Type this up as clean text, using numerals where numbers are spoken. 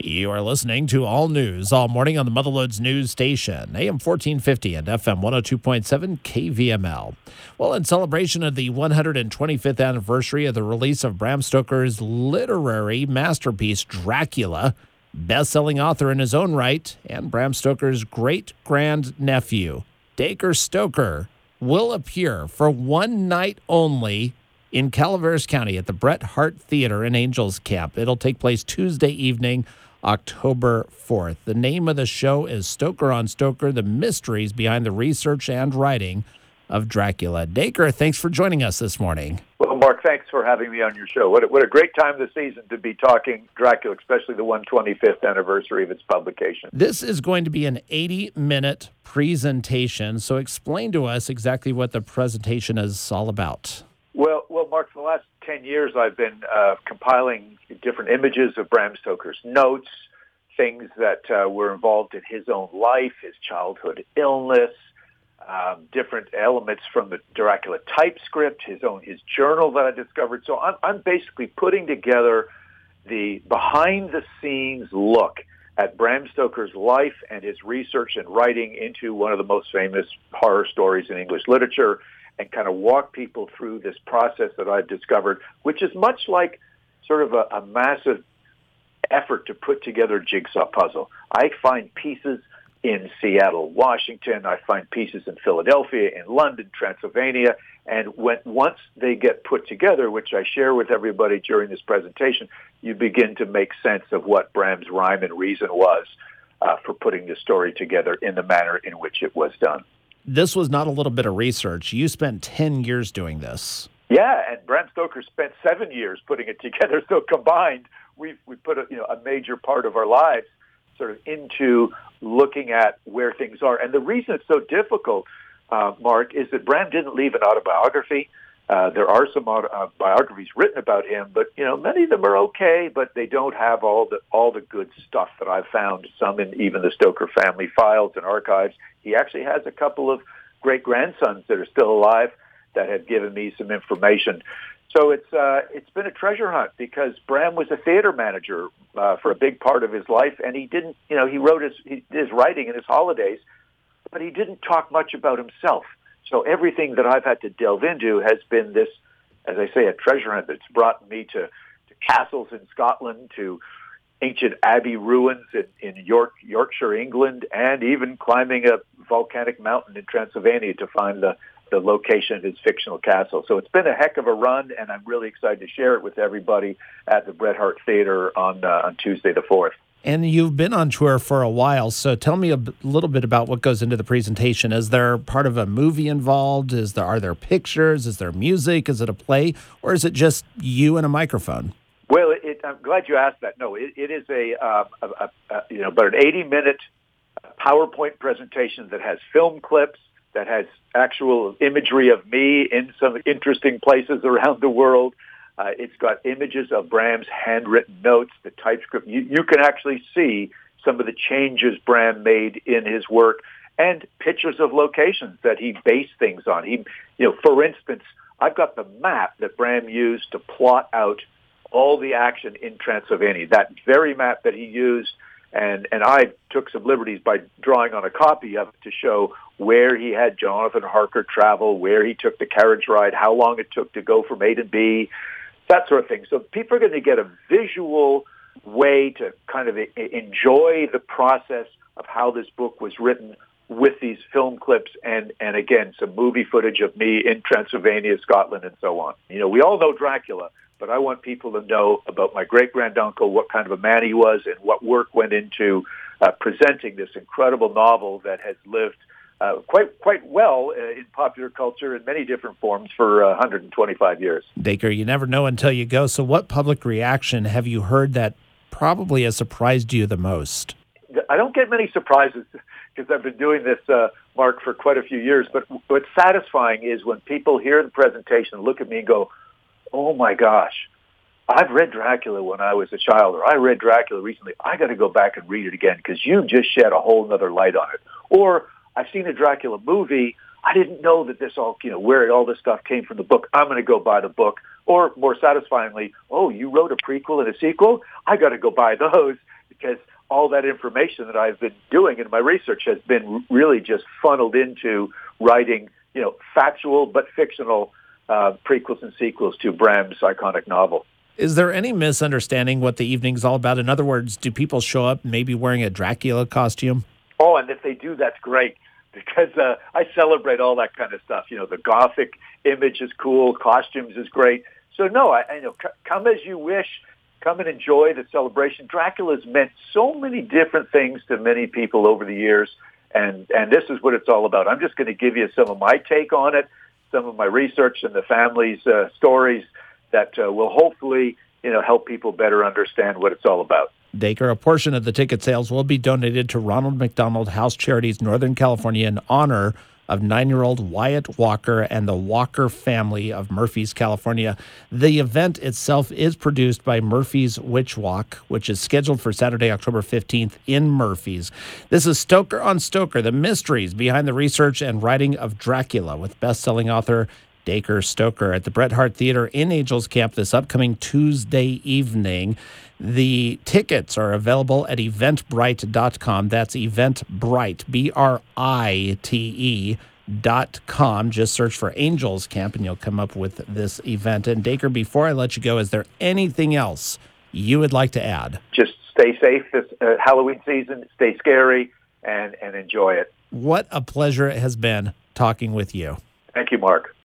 You are listening to All News All Morning on the Motherloads News Station, AM 1450 and FM 102.7 KVML. Well, in celebration of the 125th anniversary of the release of Bram Stoker's literary masterpiece, Dracula, best-selling author in his own right, and Bram Stoker's great-grandnephew, Dacre Stoker, will appear for one night only in Calaveras County at the Bret Harte Theater in Angels Camp. It'll take place Tuesday evening, October 4th. The name of the show is Stoker on Stoker, the mysteries behind the research and writing of Dracula. Dacre, thanks for joining us this morning. Well, Mark, thanks for having me on your show. What a great time this season to be talking Dracula, especially the 125th anniversary of its publication. This is going to be an 80-minute presentation, so explain to us exactly what the presentation is all about. Well, Mark, for the last 10 years, I've been compiling different images of Bram Stoker's notes, things that were involved in his own life, his childhood illness, different elements from the Dracula typescript, his journal that I discovered. So I'm basically putting together the behind-the-scenes look at Bram Stoker's life and his research and writing into one of the most famous horror stories in English literature, and kind of walk people through this process that I've discovered, which is much like sort of a massive effort to put together a jigsaw puzzle. I find pieces in Seattle, Washington. I find pieces in Philadelphia, in London, Transylvania. And once they get put together, which I share with everybody during this presentation, you begin to make sense of what Bram's rhyme and reason was for putting the story together in the manner in which it was done. This was not a little bit of research. You spent 10 years doing this. Yeah, and Bram Stoker spent 7 years putting it together. So combined, we put a major part of our lives sort of into looking at where things are. And the reason it's so difficult, Mark, is that Bram didn't leave an autobiography. There are some biographies written about him, but many of them are okay, but they don't have all the good stuff that I've found. Some in even the Stoker family files and archives. He actually has a couple of great grandsons that are still alive that have given me some information. So it's been a treasure hunt because Bram was a theater manager for a big part of his life, and he didn't. He wrote his writing in his holidays, but he didn't talk much about himself. So everything that I've had to delve into has been this, as I say, a treasure hunt that's brought me to castles in Scotland, to ancient abbey ruins in Yorkshire, England, and even climbing a volcanic mountain in Transylvania to find the location of his fictional castle. So it's been a heck of a run, and I'm really excited to share it with everybody at the Bret Harte Theater on Tuesday the 4th. And you've been on tour for a while, so tell me a little bit about what goes into the presentation. Is there part of a movie involved? Are there pictures? Is there music? Is it a play? Or is it just you and a microphone? Well, I'm glad you asked that. No, it is about an 80-minute PowerPoint presentation that has film clips, that has actual imagery of me in some interesting places around the world. It's got images of Bram's handwritten notes, the typescript. You can actually see some of the changes Bram made in his work, and pictures of locations that he based things on. For instance, I've got the map that Bram used to plot out all the action in Transylvania, that very map that he used, and I took some liberties by drawing on a copy of it to show where he had Jonathan Harker travel, where he took the carriage ride, how long it took to go from A to B, that sort of thing. So people are going to get a visual way to kind of enjoy the process of how this book was written with these film clips and again, some movie footage of me in Transylvania, Scotland, and so on. We all know Dracula, but I want people to know about my great-granduncle, what kind of a man he was, and what work went into presenting this incredible novel that has lived quite well in popular culture in many different forms for 125 years. Dacre, you never know until you go. So what public reaction have you heard that probably has surprised you the most? I don't get many surprises because I've been doing this, Mark, for quite a few years. But what's satisfying is when people hear the presentation, look at me and go, oh, my gosh, I've read Dracula when I was a child, or I read Dracula recently. I got to go back and read it again because you just shed a whole other light on it. Or I've seen a Dracula movie. I didn't know that this all, where all this stuff came from the book. I'm going to go buy the book. Or more satisfyingly, oh, you wrote a prequel and a sequel? I got to go buy those. because all that information that I've been doing in my research has been really just funneled into writing, factual but fictional prequels and sequels to Bram's iconic novel. Is there any misunderstanding what the evening's all about? In other words, do people show up maybe wearing a Dracula costume? Oh, and if they do, that's great, because I celebrate all that kind of stuff. The Gothic image is cool, costumes is great. So no, I come as you wish. Come and enjoy the celebration. Dracula's meant so many different things to many people over the years, and this is what it's all about. I'm just going to give you some of my take on it, some of my research and the family's stories that will hopefully, help people better understand what it's all about. Dacre, a portion of the ticket sales will be donated to Ronald McDonald House Charities Northern California in honor of 9-year-old Wyatt Walker and the Walker family of Murphys, California. The event itself is produced by Murphys Witch Walk, which is scheduled for Saturday, October 15th in Murphys. This is Stoker on Stoker, the mysteries behind the research and writing of Dracula, with best-selling author Dacre Stoker at the Bret Harte Theater in Angels Camp this upcoming Tuesday evening. The tickets are available at eventbrite.com. That's Eventbrite, BRITE.com. Just search for Angels Camp and you'll come up with this event. And Dacre, before I let you go, is there anything else you would like to add? Just stay safe this Halloween season, stay scary, and enjoy it. What a pleasure it has been talking with you. Thank you, Mark.